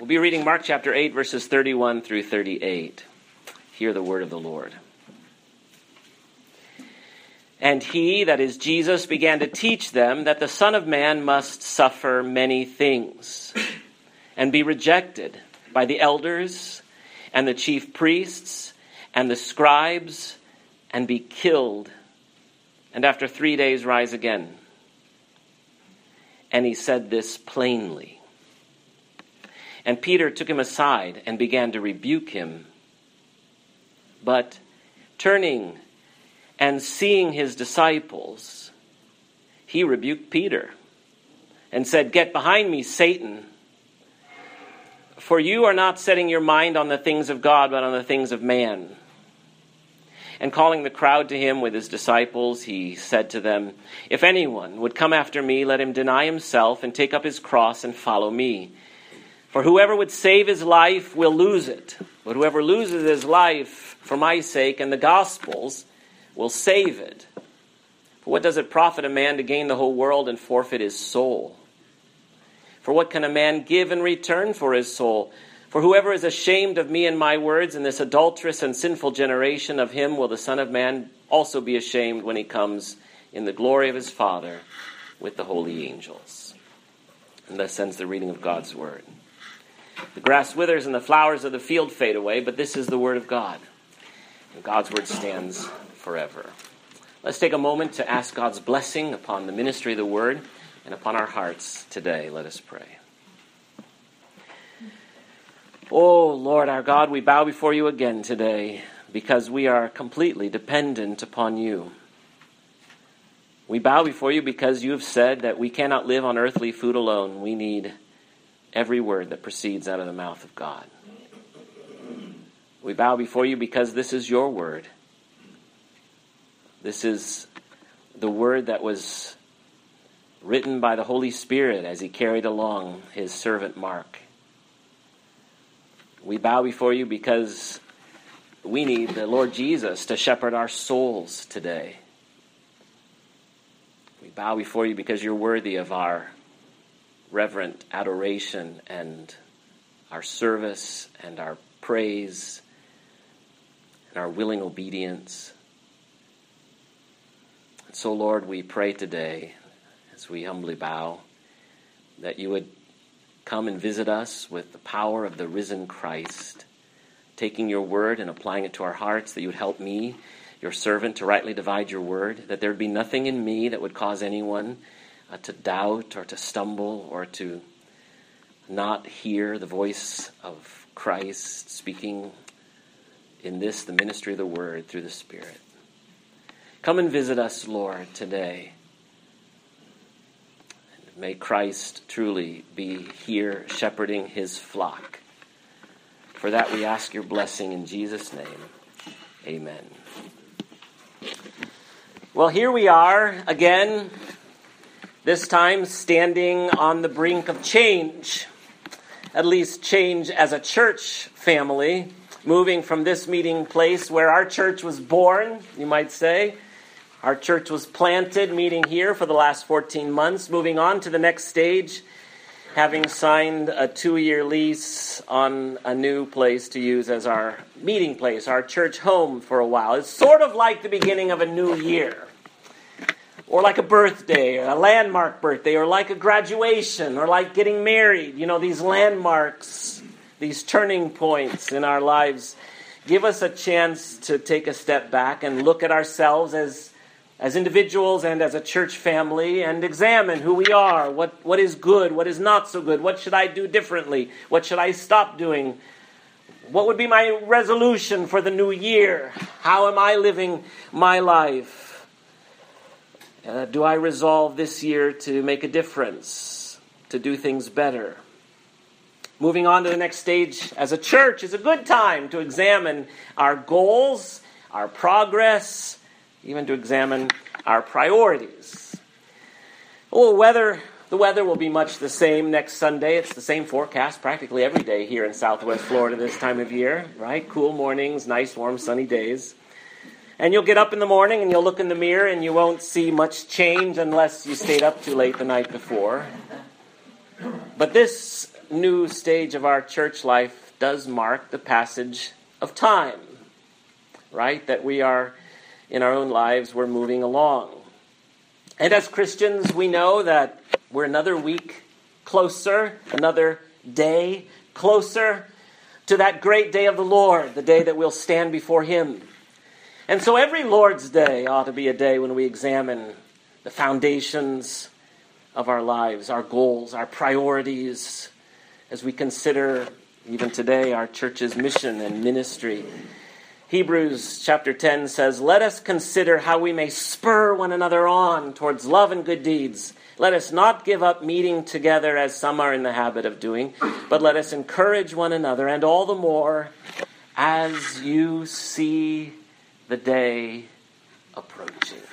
We'll be reading Mark chapter 8, verses 31 through 38. Hear the word of the Lord. And he, that is Jesus, began to teach them that the Son of Man must suffer many things and be rejected by the elders and the chief priests and the scribes and be killed, and after 3 days rise again. And he said this plainly. And Peter took him aside and began to rebuke him. But turning and seeing his disciples, he rebuked Peter and said, "Get behind me, Satan, for you are not setting your mind on the things of God, but on the things of man." And calling the crowd to him with his disciples, he said to them, "If anyone would come after me, let him deny himself and take up his cross and follow me. For whoever would save his life will lose it, but whoever loses his life for my sake and the gospel's will save it. For what does it profit a man to gain the whole world and forfeit his soul? For what can a man give in return for his soul? For whoever is ashamed of me and my words in this adulterous and sinful generation, of him will the Son of Man also be ashamed when he comes in the glory of his Father with the holy angels." And thus ends the reading of God's word. The grass withers and the flowers of the field fade away, but this is the word of God. And God's word stands forever. Let's take a moment to ask God's blessing upon the ministry of the word and upon our hearts today. Let us pray. Oh, Lord our God, we bow before you again today because we are completely dependent upon you. We bow before you because you have said that we cannot live on earthly food alone. We need every word that proceeds out of the mouth of God. We bow before you because this is your word. This is the word that was written by the Holy Spirit as he carried along his servant Mark. We bow before you because we need the Lord Jesus to shepherd our souls today. We bow before you because you're worthy of our reverent adoration and our service and our praise and our willing obedience. And so, Lord, we pray today, as we humbly bow, that you would come and visit us with the power of the risen Christ, taking your word and applying it to our hearts, that you would help me, your servant, to rightly divide your word, that there would be nothing in me that would cause anyone to doubt or to stumble or to not hear the voice of Christ speaking in this, the ministry of the word, through the Spirit. Come and visit us, Lord, today. And may Christ truly be here shepherding his flock. For that we ask your blessing in Jesus' name. Amen. Well, here we are again, this time standing on the brink of change, at least change as a church family, moving from this meeting place where our church was born, you might say. Our church was planted, meeting here for the last 14 months, moving on to the next stage, having signed a 2-year lease on a new place to use as our meeting place, our church home for a while. It's sort of like the beginning of a new year, or like a birthday, or a landmark birthday, or like a graduation, or like getting married. You know, these landmarks, these turning points in our lives give us a chance to take a step back and look at ourselves as individuals and as a church family and examine who we are, what is good, what is not so good, what should I do differently, what should I stop doing, what would be my resolution for the new year, how am I living my life. Do I resolve this year to make a difference, to do things better? Moving on to the next stage as a church is a good time to examine our goals, our progress, even to examine our priorities. Oh, the weather will be much the same next Sunday. It's the same forecast practically every day here in Southwest Florida this time of year, right? Cool mornings, nice, warm, sunny days. And you'll get up in the morning and you'll look in the mirror and you won't see much change unless you stayed up too late the night before. But this new stage of our church life does mark the passage of time, right? That we are, in our own lives, we're moving along. And as Christians, we know that we're another week closer, another day closer to that great day of the Lord, the day that we'll stand before Him. And so every Lord's Day ought to be a day when we examine the foundations of our lives, our goals, our priorities, as we consider, even today, our church's mission and ministry. Hebrews chapter 10 says, "Let us consider how we may spur one another on towards love and good deeds. Let us not give up meeting together as some are in the habit of doing, but let us encourage one another, and all the more as you see the day approaching."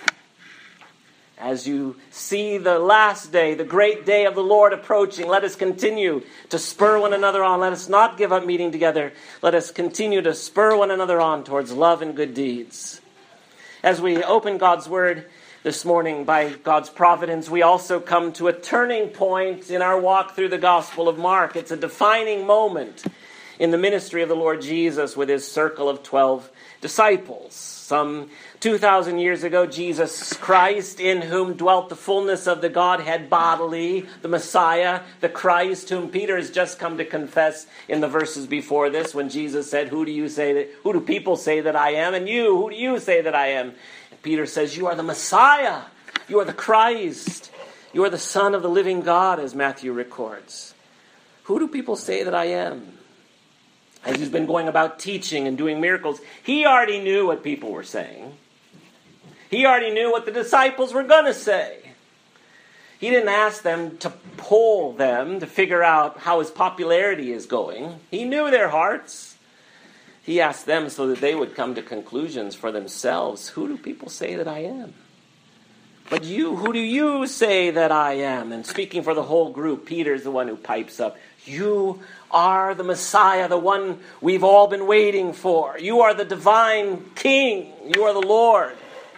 As you see the last day, the great day of the Lord approaching, let us continue to spur one another on. Let us not give up meeting together. Let us continue to spur one another on towards love and good deeds. As we open God's Word this morning, by God's providence, we also come to a turning point in our walk through the Gospel of Mark. It's a defining moment in the ministry of the Lord Jesus with His circle of 12 disciples. Some 2,000 years ago, Jesus Christ, in whom dwelt the fullness of the Godhead bodily, the Messiah, the Christ, whom Peter has just come to confess in the verses before this, when Jesus said, who do people say that I am? And you, who do you say that I am? And Peter says, you are the Messiah. You are the Christ. You are the Son of the living God, as Matthew records. Who do people say that I am? As he's been going about teaching and doing miracles, he already knew what people were saying. He already knew what the disciples were going to say. He didn't ask them to poll them to figure out how his popularity is going. He knew their hearts. He asked them so that they would come to conclusions for themselves. Who do people say that I am? But you, who do you say that I am? And speaking for the whole group, Peter's the one who pipes up. You are the Messiah, the one we've all been waiting for. You are the divine King. You are the Lord.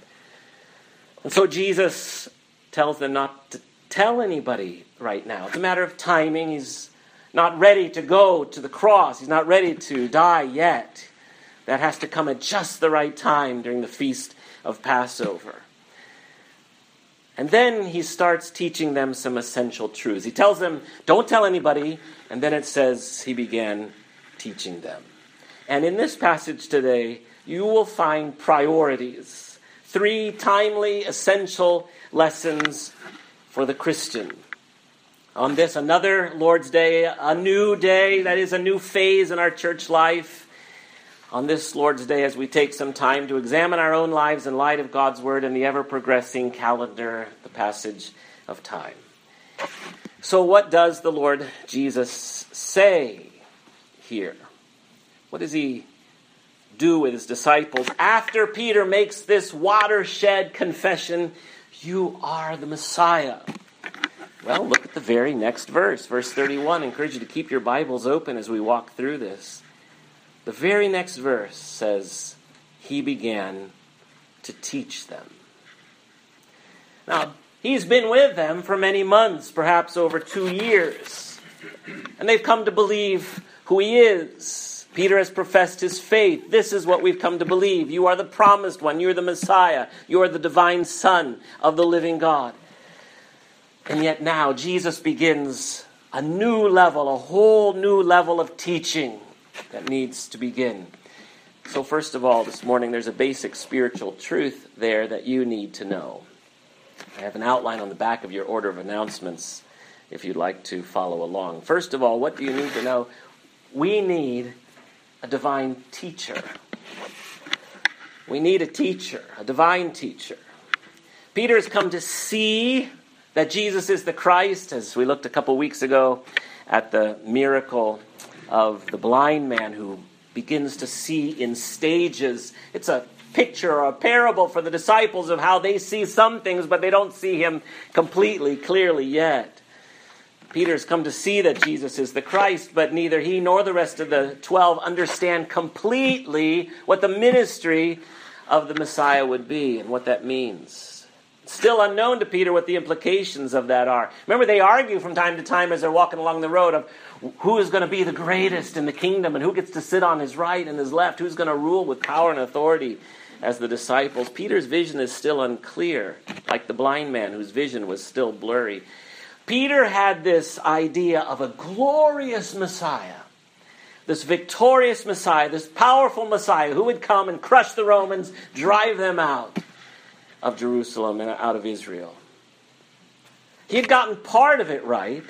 And so Jesus tells them not to tell anybody right now. It's a matter of timing. He's not ready to go to the cross. He's not ready to die yet. That has to come at just the right time during the feast of Passover. And then he starts teaching them some essential truths. He tells them, don't tell anybody. And then it says he began teaching them. And in this passage today, you will find priorities. 3 timely, essential lessons for the Christian. On this, another Lord's Day, a new day, that is a new phase in our church life. On this Lord's Day, as we take some time to examine our own lives in light of God's Word and the ever-progressing calendar, the passage of time. So what does the Lord Jesus say here? What does he do with his disciples after Peter makes this watershed confession, you are the Messiah? Well, look at the very next verse, verse 31. I encourage you to keep your Bibles open as we walk through this. The very next verse says, he began to teach them. Now, he's been with them for many months, perhaps over 2 years. And they've come to believe who he is. Peter has professed his faith. This is what we've come to believe. You are the promised one. You're the Messiah. You are the divine Son of the living God. And yet now Jesus begins a new level, a whole new level of teaching that needs to begin. So first of all, this morning, there's a basic spiritual truth there that you need to know. I have an outline on the back of your order of announcements if you'd like to follow along. First of all, what do you need to know? We need a divine teacher. We need a teacher, a divine teacher. Peter has come to see that Jesus is the Christ, as we looked a couple weeks ago at the miracle of the blind man who begins to see in stages. It's a picture or a parable for the disciples of how they see some things, but they don't see him completely, clearly yet. Peter's come to see that Jesus is the Christ, but neither he nor the rest of the 12 understand completely what the ministry of the Messiah would be and what that means. It's still unknown to Peter what the implications of that are. Remember, they argue from time to time as they're walking along the road of who is going to be the greatest in the kingdom and who gets to sit on his right and his left, who's going to rule with power and authority as the disciples. Peter's vision is still unclear, like the blind man whose vision was still blurry. Peter had this idea of a glorious Messiah, this victorious Messiah, this powerful Messiah who would come and crush the Romans, drive them out of Jerusalem and out of Israel. He had gotten part of it right.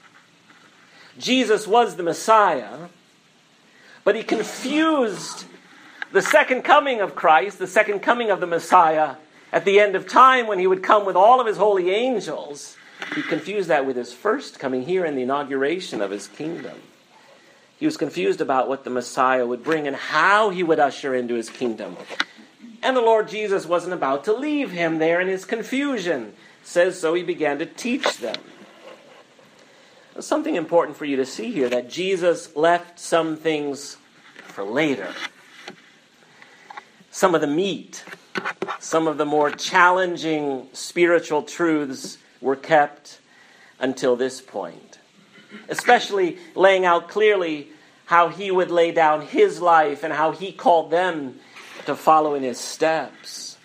Jesus was the Messiah, but he confused the second coming of Christ, the second coming of the Messiah, at the end of time when he would come with all of his holy angels. He confused that with his first coming here in the inauguration of his kingdom. He was confused about what the Messiah would bring and how he would usher into his kingdom. And the Lord Jesus wasn't about to leave him there in his confusion. It says so he began to teach them. There's something important for you to see here, that Jesus left some things for later. Some of the meat, some of the more challenging spiritual truths were kept until this point. Especially laying out clearly how he would lay down his life and how he called them to follow in his steps.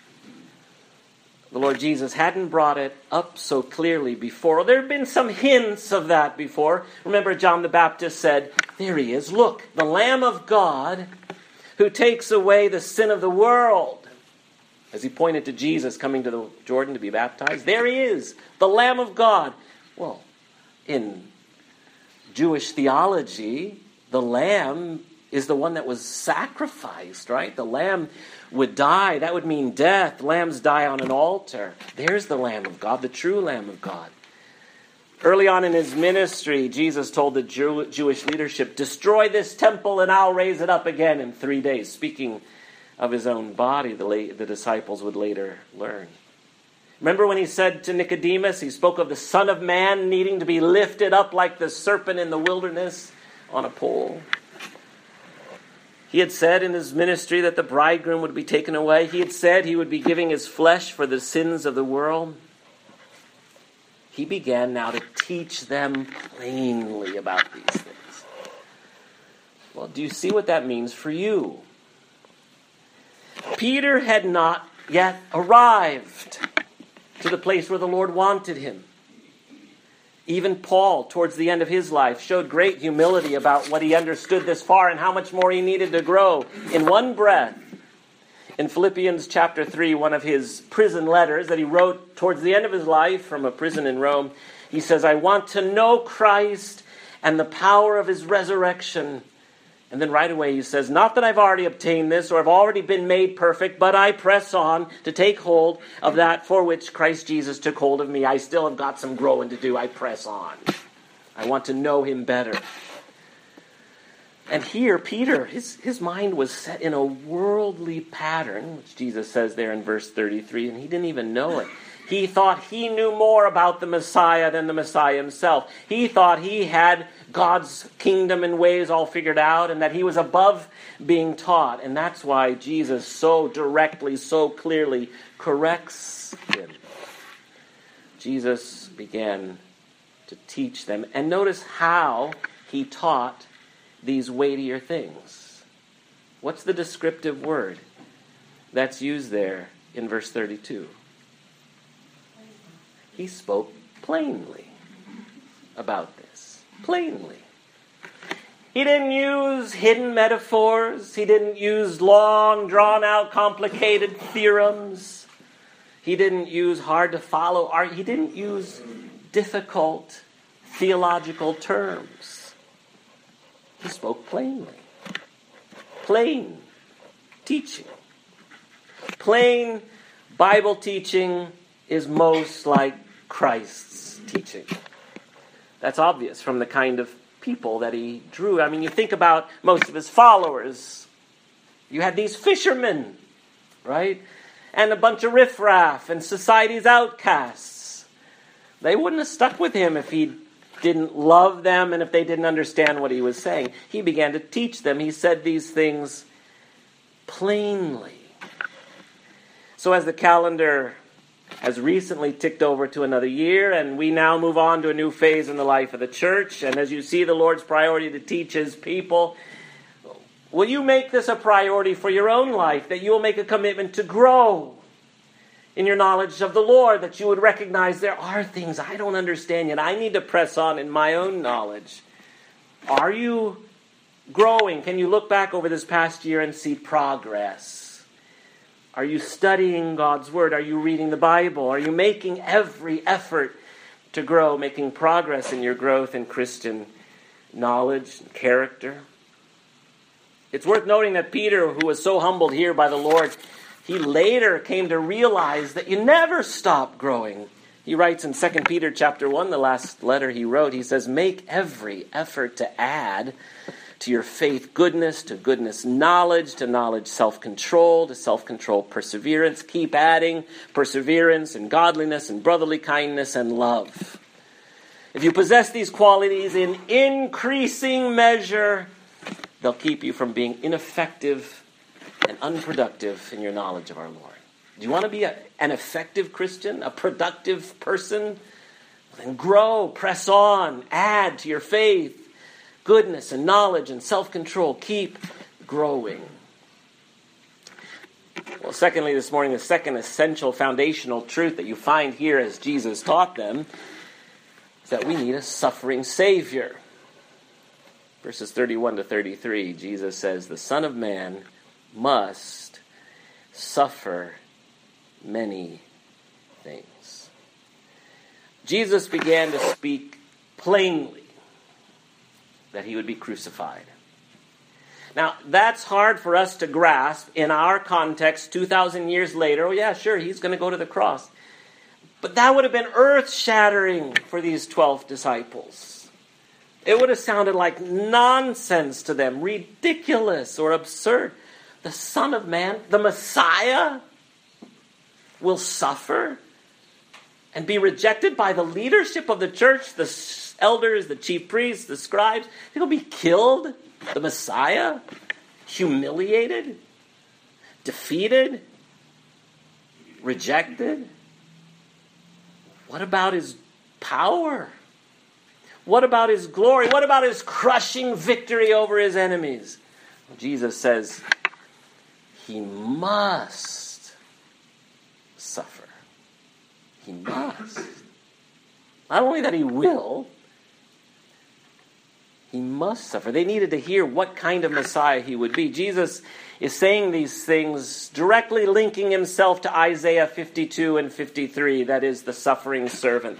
The Lord Jesus hadn't brought it up so clearly before. There had been some hints of that before. Remember, John the Baptist said, "There he is, look, the Lamb of God who takes away the sin of the world." As he pointed to Jesus coming to the Jordan to be baptized, there he is, the Lamb of God. Well, in Jewish theology, the Lamb is the one that was sacrificed, right? The Lamb would die. That would mean death. Lambs die on an altar. There's the Lamb of God, the true Lamb of God. Early on in his ministry, Jesus told the Jewish leadership, "Destroy this temple and I'll raise it up again in 3 days." Speaking of his own body, the disciples would later learn. Remember when he said to Nicodemus, he spoke of the Son of Man needing to be lifted up like the serpent in the wilderness on a pole. He had said in his ministry that the bridegroom would be taken away. He had said he would be giving his flesh for the sins of the world. He began now to teach them plainly about these things. Well, do you see what that means for you? Peter had not yet arrived to the place where the Lord wanted him. Even Paul, towards the end of his life, showed great humility about what he understood this far and how much more he needed to grow. In one breath, in Philippians chapter 3, one of his prison letters that he wrote towards the end of his life from a prison in Rome, he says, "I want to know Christ and the power of his resurrection." And then right away he says, "Not that I've already obtained this or have already been made perfect, but I press on to take hold of that for which Christ Jesus took hold of me. I still have got some growing to do. I press on. I want to know him better." And here, Peter, his mind was set in a worldly pattern, which Jesus says there in verse 33, and he didn't even know it. He thought he knew more about the Messiah than the Messiah himself. He thought he had God's kingdom and ways all figured out and that he was above being taught. And that's why Jesus so directly, so clearly corrects him. Jesus began to teach them. And notice how he taught these weightier things. What's the descriptive word that's used there in verse 32? He spoke plainly about this. Plainly. He didn't use hidden metaphors. He didn't use long, drawn-out, complicated theorems. He didn't use hard-to-follow. He didn't use difficult theological terms. He spoke plainly. Plain teaching. Plain Bible teaching is most like Christ's teaching. That's obvious from the kind of people that he drew. I mean, you think about most of his followers. You had these fishermen, right? And a bunch of riffraff and society's outcasts. They wouldn't have stuck with him if he didn't love them and if they didn't understand what he was saying. He began to teach them. He said these things plainly. So as the calendar has recently ticked over to another year, and we now move on to a new phase in the life of the church. And as you see the Lord's priority to teach His people, will you make this a priority for your own life, that you will make a commitment to grow in your knowledge of the Lord, that you would recognize there are things I don't understand yet. I need to press on in my own knowledge. Are you growing? Can you look back over this past year and see progress? Are you studying God's Word? Are you reading the Bible? Are you making every effort to grow, making progress in your growth in Christian knowledge and character? It's worth noting that Peter, who was so humbled here by the Lord, he later came to realize that you never stop growing. He writes in 2 Peter chapter 1, the last letter he wrote, he says, make every effort to add to your faith goodness, to goodness knowledge, to knowledge self-control, to self-control perseverance. Keep adding perseverance and godliness and brotherly kindness and love. If you possess these qualities in increasing measure, they'll keep you from being ineffective and unproductive in your knowledge of our Lord. Do you want to be an effective Christian, a productive person? Then grow, press on, add to your faith goodness and knowledge and self-control. Keep growing. Well, secondly, this morning, the second essential foundational truth that you find here as Jesus taught them is that we need a suffering Savior. Verses 31 to 33, Jesus says, the Son of Man must suffer many things. Jesus began to speak plainly that he would be crucified. Now, that's hard for us to grasp in our context 2,000 years later. Oh yeah, sure, he's going to go to the cross. But that would have been earth-shattering for these 12 disciples. It would have sounded like nonsense to them, ridiculous or absurd. The Son of Man, the Messiah, will suffer and be rejected by the leadership of the church, the elders, the chief priests, the scribes. He'll be killed. The Messiah, humiliated, defeated, rejected. What about his power? What about his glory? What about his crushing victory over his enemies? Jesus says he must suffer. He must. Not only that he will, he must suffer. They needed to hear what kind of Messiah he would be. Jesus is saying these things directly linking himself to Isaiah 52 and 53. That is the suffering servant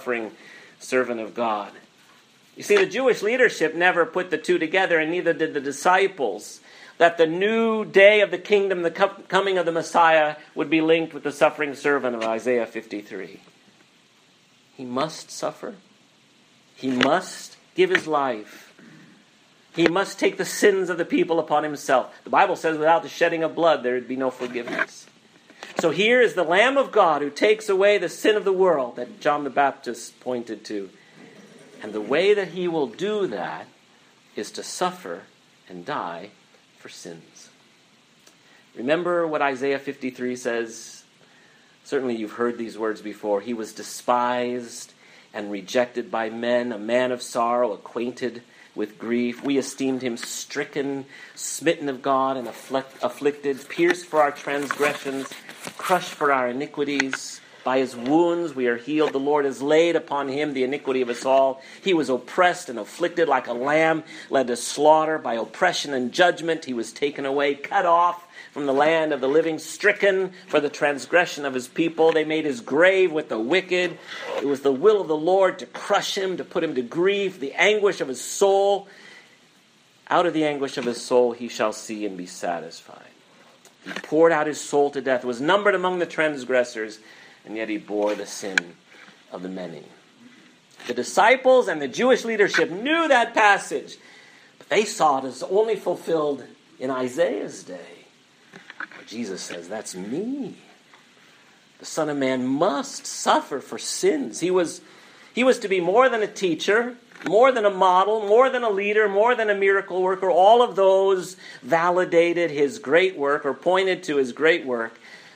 of God. You see, the Jewish leadership never put the two together, and neither did the disciples, that the new day of the kingdom, the coming of the Messiah, would be linked with the suffering servant of Isaiah 53. He must suffer. He must give his life. He must take the sins of the people upon himself. The Bible says without the shedding of blood, there would be no forgiveness. So here is the Lamb of God who takes away the sin of the world that John the Baptist pointed to. And the way that he will do that is to suffer and die for sins. Remember what Isaiah 53 says? Certainly you've heard these words before. He was despised and rejected by men, a man of sorrow, acquainted with grief. We esteemed him stricken, smitten of God, and afflicted, pierced for our transgressions, crushed for our iniquities. By his wounds we are healed. The Lord has laid upon him the iniquity of us all. He was oppressed and afflicted like a lamb, led to slaughter. By oppression and judgment he was taken away, cut off from the land of the living, stricken for the transgression of his people. They made his grave with the wicked. It was the will of the Lord to crush him, to put him to grief, the anguish of his soul. Out of the anguish of his soul he shall see and be satisfied. He poured out his soul to death, was numbered among the transgressors, and yet he bore the sin of the many. The disciples and the Jewish leadership knew that passage, but they saw it as only fulfilled in Isaiah's day. Jesus says, that's me. The Son of Man must suffer for sins. He was to be more than a teacher, more than a model, more than a leader, more than a miracle worker. All of those validated his great work or pointed to his great work.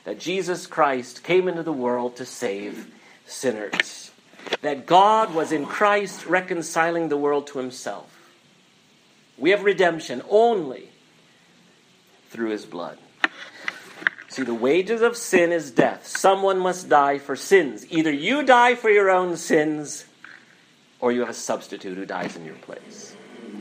that Jesus Christ came into the world to save sinners. That God was in Christ reconciling the world to himself. We have redemption only through his blood. See, the wages of sin is death. Someone must die for sins. Either you die for your own sins, or you have a substitute who dies in your place.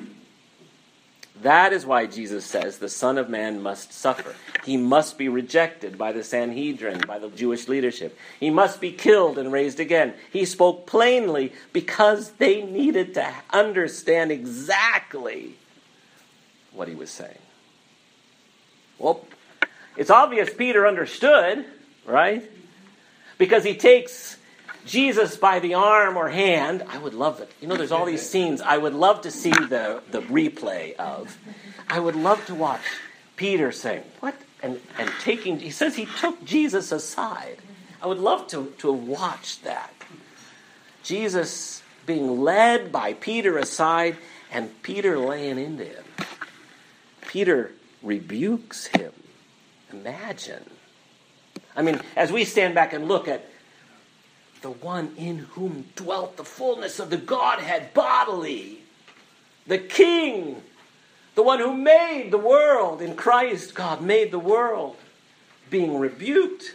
That is why Jesus says the Son of Man must suffer. He must be rejected by the Sanhedrin, by the Jewish leadership. He must be killed and raised again. He spoke plainly because they needed to understand exactly what he was saying. Well, it's obvious Peter understood, right? Because he takes Jesus by the arm or hand. I would love it. There's all these scenes I would love to see the replay of. I would love to watch Peter saying, what? And taking, he says he took Jesus aside. I would love to have watched that. Jesus being led by Peter aside and Peter laying into him. Peter rebukes him. Imagine. As we stand back and look at the one in whom dwelt the fullness of the Godhead bodily, the King, the one who made the world. In Christ, God made the world, being rebuked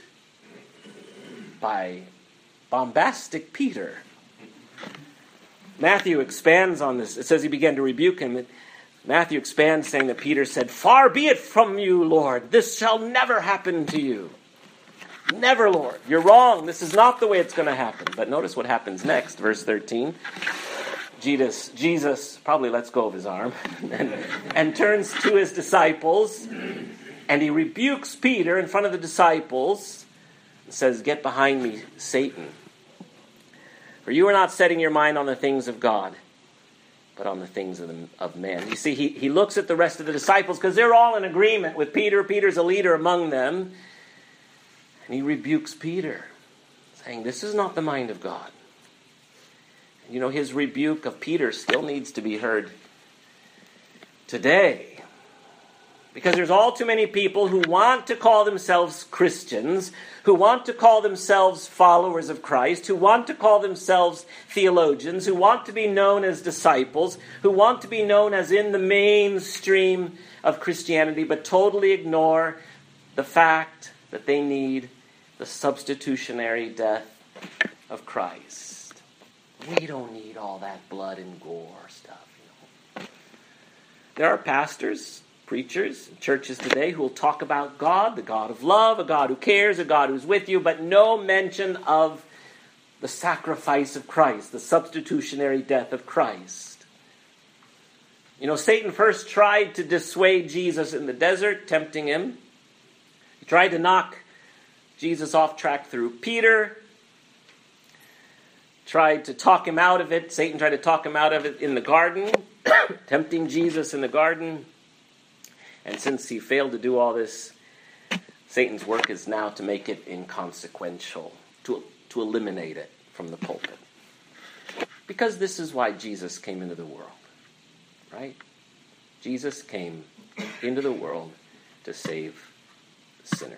by bombastic Peter. Matthew expands on this. It says he began to rebuke him. Matthew expands, saying that Peter said, "Far be it from you, Lord. This shall never happen to you." Never, Lord. You're wrong. This is not the way it's going to happen. But notice what happens next, verse 13. Jesus probably lets go of his arm and turns to his disciples, and he rebukes Peter in front of the disciples and says, "Get behind me, Satan. For you are not setting your mind on the things of God, but on the things of man." You see, he looks at the rest of the disciples because they're all in agreement with Peter. Peter's a leader among them. And he rebukes Peter, saying, this is not the mind of God. His rebuke of Peter still needs to be heard today. Because there's all too many people who want to call themselves Christians, who want to call themselves followers of Christ, who want to call themselves theologians, who want to be known as disciples, who want to be known as in the mainstream of Christianity, but totally ignore the fact that they need the substitutionary death of Christ. We don't need all that blood and gore stuff. There are pastors, preachers, churches today who will talk about God, the God of love, a God who cares, a God who's with you, but no mention of the sacrifice of Christ, the substitutionary death of Christ. Satan first tried to dissuade Jesus in the desert, tempting him. He tried to knock Jesus off track through Peter. Tried to talk him out of it. Satan tried to talk him out of it in the garden, tempting Jesus in the garden. And since he failed to do all this, Satan's work is now to make it inconsequential, to eliminate it from the pulpit. Because this is why Jesus came into the world, right? Jesus came into the world to save sinners.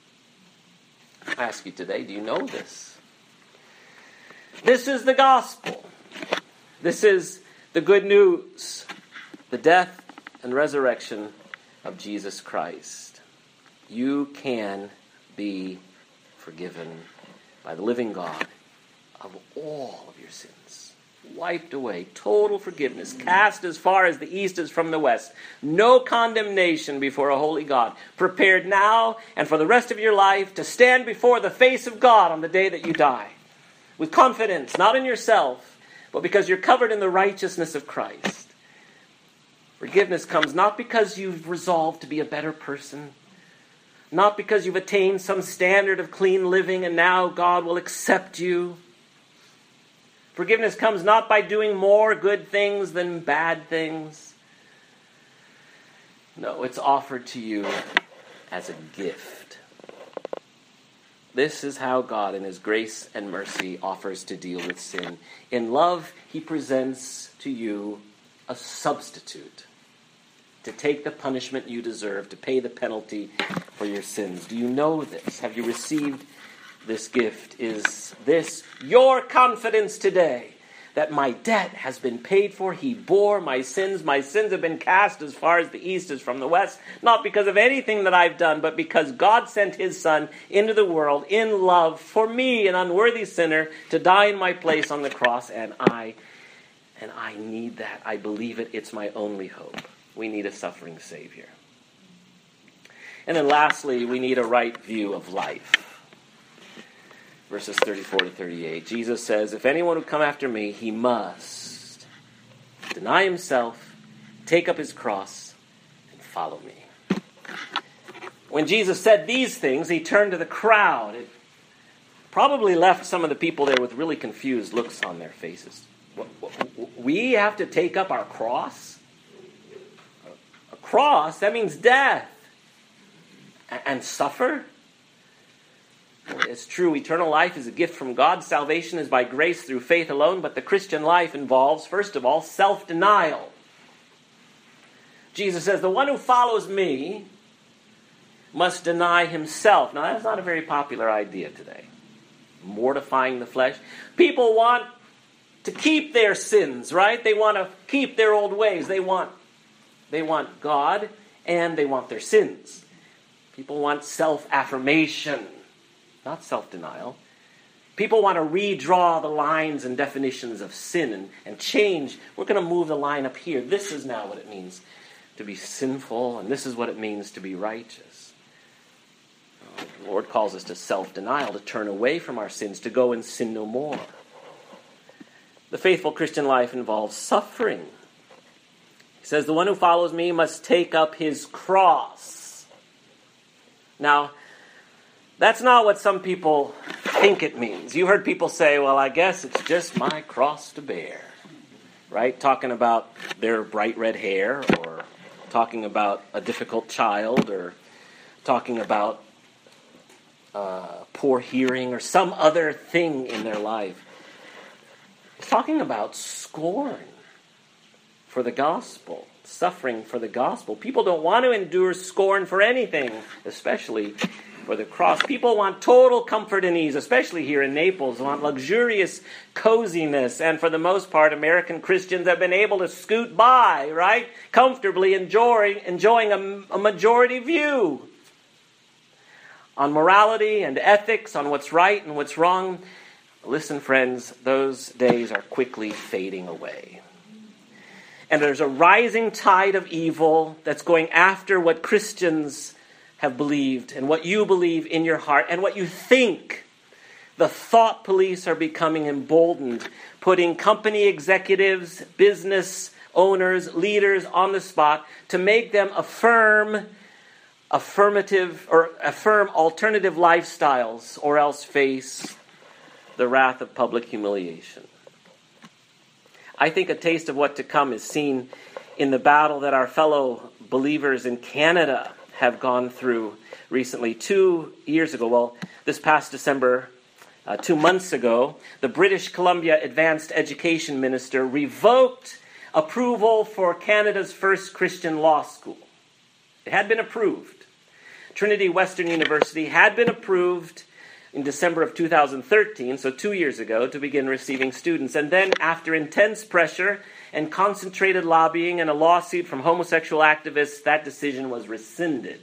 I ask you today, do you know this? This is the gospel. This is the good news. The death and resurrection of Jesus Christ. You can be forgiven by the living God of all of your sins. Wiped away. Total forgiveness. Cast as far as the east is from the west. No condemnation before a holy God. Prepared now and for the rest of your life to stand before the face of God on the day that you die. With confidence, not in yourself, but because you're covered in the righteousness of Christ. Forgiveness comes not because you've resolved to be a better person, not because you've attained some standard of clean living and now God will accept you. Forgiveness comes not by doing more good things than bad things. No, it's offered to you as a gift. This is how God in his grace and mercy offers to deal with sin. In love, he presents to you a substitute. to take the punishment you deserve, to pay the penalty for your sins. Do you know this? Have you received this gift? Is this your confidence today? That my debt has been paid for. He bore my sins. My sins have been cast as far as the east is from the west. Not because of anything that I've done, but because God sent his Son into the world in love for me, an unworthy sinner, to die in my place on the cross. And I need that. I believe it. It's my only hope. We need a suffering Savior. And then lastly, we need a right view of life. Verses 34 to 38. Jesus says, if anyone would come after me, he must deny himself, take up his cross, and follow me. When Jesus said these things, he turned to the crowd. It probably left some of the people there with really confused looks on their faces. We have to take up our cross? A cross? That means death. And suffer? It's true, eternal life is a gift from God. Salvation is by grace through faith alone, but the Christian life involves, first of all, self-denial. Jesus says, the one who follows me must deny himself. Now, that's not a very popular idea today. Mortifying the flesh. People want to keep their sins, right? They want to keep their old ways. They want God, and they want their sins. People want self-affirmation. Not self-denial. People want to redraw the lines and definitions of sin and change. We're going to move the line up here. This is now what it means to be sinful, and this is what it means to be righteous. The Lord calls us to self-denial, to turn away from our sins, to go and sin no more. The faithful Christian life involves suffering. He says, the one who follows me must take up his cross. Now, that's not what some people think it means. You heard people say, well, I guess it's just my cross to bear. Right? Talking about their bright red hair, or talking about a difficult child, or talking about poor hearing, or some other thing in their life. It's talking about scorn for the gospel, suffering for the gospel. People don't want to endure scorn for anything, especially for the cross. People want total comfort and ease, especially here in Naples. They want luxurious coziness. And for the most part, American Christians have been able to scoot by, right? Comfortably enjoying a majority view on morality and ethics, on what's right and what's wrong. Listen, friends, those days are quickly fading away. And there's a rising tide of evil that's going after what Christians have believed and what you believe in your heart and what you think. The thought police are becoming emboldened, putting company executives, business owners, leaders on the spot to make them affirm alternative lifestyles, or else face the wrath of public humiliation. I think a taste of what to come is seen in the battle that our fellow believers in Canada have gone through recently. 2 years ago, well, this past December, 2 months ago, the British Columbia Advanced Education Minister revoked approval for Canada's first Christian law school. It had been approved. Trinity Western University had been approved in December of 2013, so 2 years ago, to begin receiving students. And then, after intense pressure and concentrated lobbying and a lawsuit from homosexual activists, that decision was rescinded.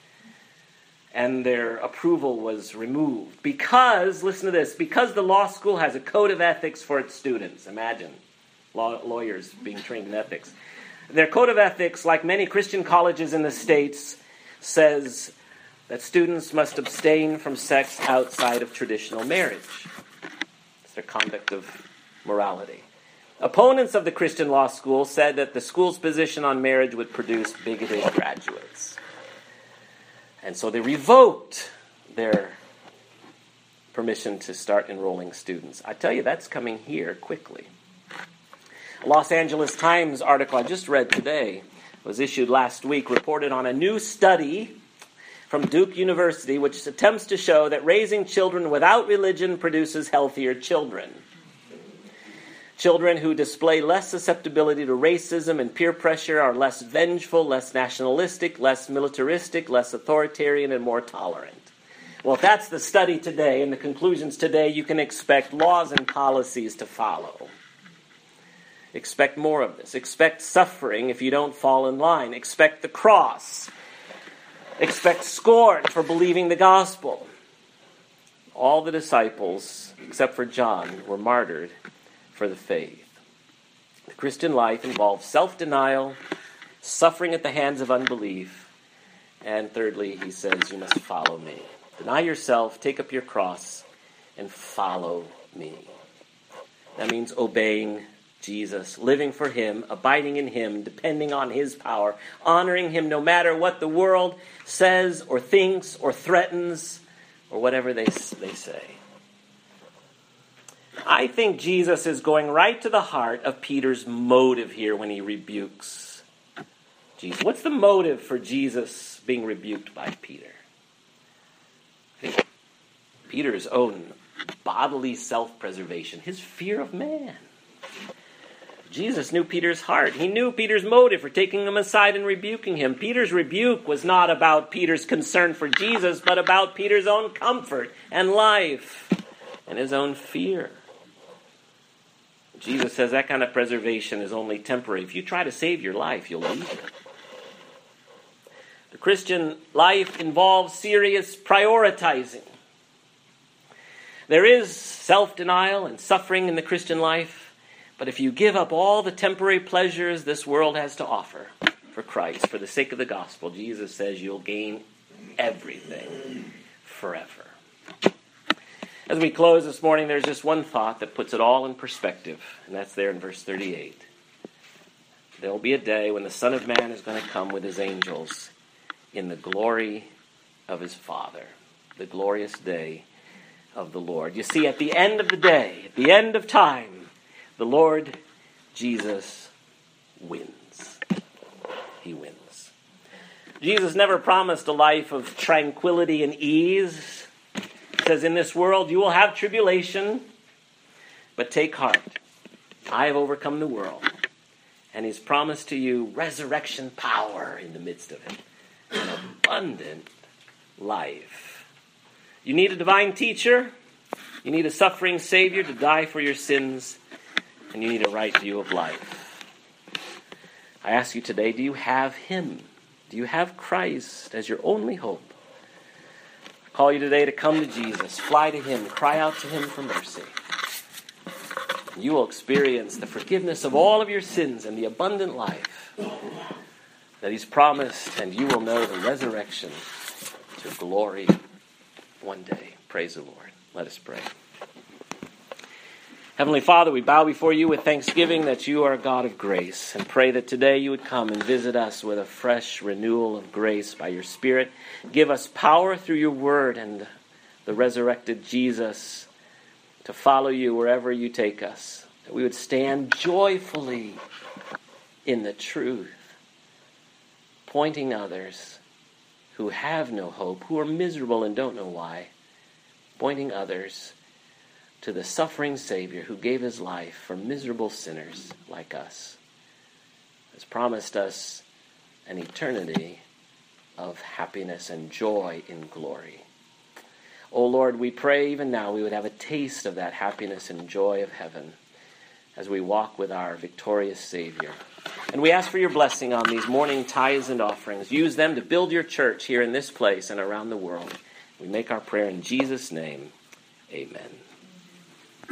And their approval was removed. Because, listen to this, because the law school has a code of ethics for its students. Imagine lawyers being trained in ethics. Their code of ethics, like many Christian colleges in the States, says that students must abstain from sex outside of traditional marriage. It's their conduct of morality. Opponents of the Christian law school said that the school's position on marriage would produce bigoted graduates. And so they revoked their permission to start enrolling students. I tell you, that's coming here quickly. A Los Angeles Times article I just read today was issued last week, reported on a new study from Duke University which attempts to show that raising children without religion produces healthier children. Children who display less susceptibility to racism and peer pressure are less vengeful, less nationalistic, less militaristic, less authoritarian, and more tolerant. Well, if that's the study today and the conclusions today, you can expect laws and policies to follow. Expect more of this. Expect suffering if you don't fall in line. Expect the cross. Expect scorn for believing the gospel. All the disciples, except for John, were martyred for the faith. The Christian life involves self-denial, suffering at the hands of unbelief, and thirdly, he says, you must follow me. Deny yourself, take up your cross, and follow me. That means obeying Jesus, living for him, abiding in him, depending on his power, honoring him no matter what the world says or thinks or threatens or whatever they say. I think Jesus is going right to the heart of Peter's motive here when he rebukes Jesus. What's the motive for Jesus being rebuked by Peter? I think Peter's own bodily self-preservation, his fear of man. Jesus knew Peter's heart. He knew Peter's motive for taking him aside and rebuking him. Peter's rebuke was not about Peter's concern for Jesus, but about Peter's own comfort and life and his own fear. Jesus says that kind of preservation is only temporary. If you try to save your life, you'll lose it. The Christian life involves serious prioritizing. There is self-denial and suffering in the Christian life, but if you give up all the temporary pleasures this world has to offer for Christ, for the sake of the gospel, Jesus says you'll gain everything forever. As we close this morning, there's just one thought that puts it all in perspective, and that's there in verse 38. There will be a day when the Son of Man is going to come with his angels in the glory of his Father, the glorious day of the Lord. You see, at the end of the day, at the end of time, the Lord Jesus wins. He wins. Jesus never promised a life of tranquility and ease. He says, in this world you will have tribulation, but take heart. I have overcome the world. And he's promised to you resurrection power in the midst of it. An abundant life. You need a divine teacher. You need a suffering Savior to die for your sins. And you need a right view of life. I ask you today, do you have him? Do you have Christ as your only hope? I call you today to come to Jesus, fly to him, cry out to him for mercy. You will experience the forgiveness of all of your sins and the abundant life that he's promised, and you will know the resurrection to glory one day. Praise the Lord. Let us pray. Heavenly Father, we bow before you with thanksgiving that you are a God of grace, and pray that today you would come and visit us with a fresh renewal of grace by your Spirit. Give us power through your word and the resurrected Jesus to follow you wherever you take us. That we would stand joyfully in the truth, pointing others who have no hope, who are miserable and don't know why, pointing others to the suffering Savior who gave his life for miserable sinners like us, has promised us an eternity of happiness and joy in glory. Oh Lord, we pray even now we would have a taste of that happiness and joy of heaven as we walk with our victorious Savior. And we ask for your blessing on these morning tithes and offerings. Use them to build your church here in this place and around the world. We make our prayer in Jesus' name. Amen.